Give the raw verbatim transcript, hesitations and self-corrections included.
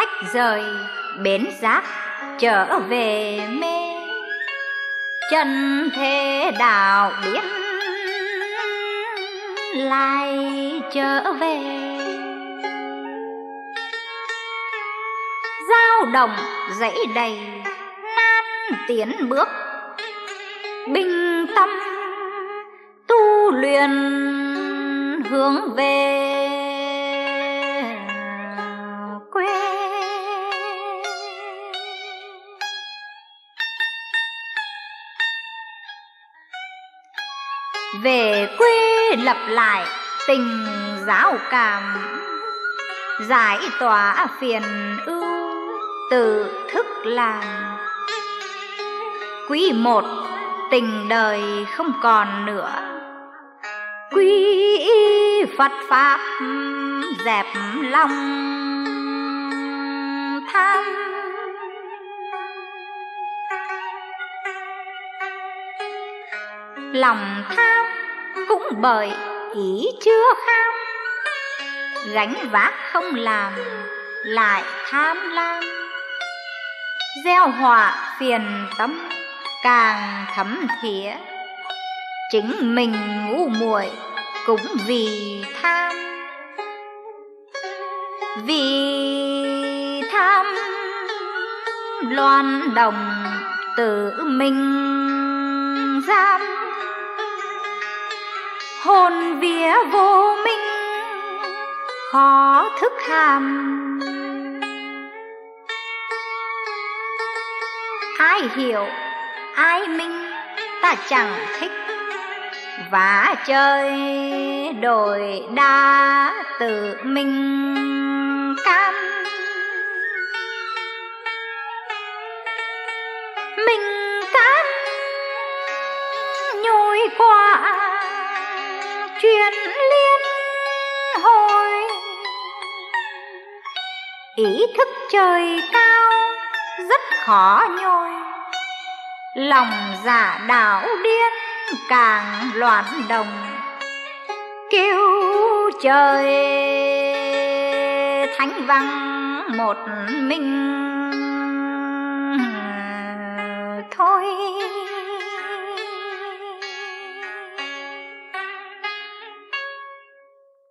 tách rời bến giác trở về mê, chân thế đạo điên lại trở về. Dao động dãy đầy nan tiến bước, bình tâm tu luyện hướng về quê. Về quê lập lại tình giáo cảm, giải tỏa phiền ưu tự thức làm. Quý một tình đời không còn nữa, quy y Phật pháp dẹp lòng tham. Lòng tham cũng bởi ý chưa kham, gánh vác không làm lại tham lam, gieo họa phiền tâm càng thấm thía. Chính mình ngu muội cũng vì tham, vì tham loan đồng tự mình giam. Hồn vía vô minh khó thức hàm, ai hiểu ai minh ta chẳng thích. Vá chơi đổi đa tự mình cam, mình cam nhồi quả truyền liên hồi. Ý thức trời cao rất khó nhồi, lòng giả đảo điên càng loạn đồng. Kêu trời thánh vắng một mình thôi.